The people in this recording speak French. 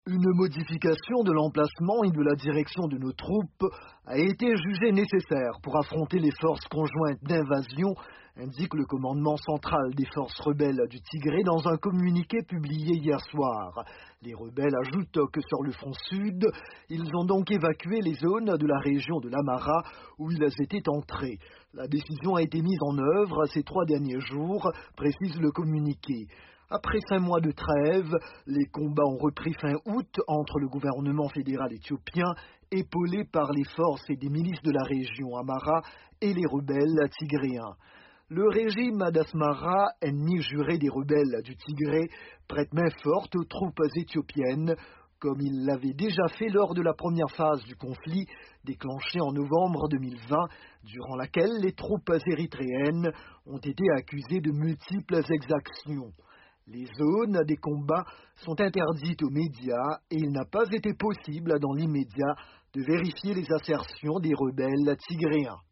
Une modification de l'emplacement et de la direction de nos troupes a été jugée nécessaire pour affronter les forces conjointes d'invasion, indique le commandement central des forces rebelles du Tigré dans un communiqué publié hier soir. Les rebelles ajoutent que sur le front sud, ils ont donc évacué les zones de la région de l'Amara où ils étaient entrés. La décision a été mise en œuvre ces 3 derniers jours, précise le communiqué. Après 5 mois de trêve, les combats ont repris fin août entre le gouvernement fédéral éthiopien, épaulé par les forces et des milices de la région Amara, et les rebelles tigréens. Le régime d'Asmara, ennemi juré des rebelles du Tigré, prête main forte aux troupes éthiopiennes, comme il l'avait déjà fait lors de la première phase du conflit, déclenché en novembre 2020, durant laquelle les troupes érythréennes ont été accusées de multiples exactions. Les zones des combats sont interdites aux médias et il n'a pas été possible dans l'immédiat de vérifier les assertions des rebelles tigréens.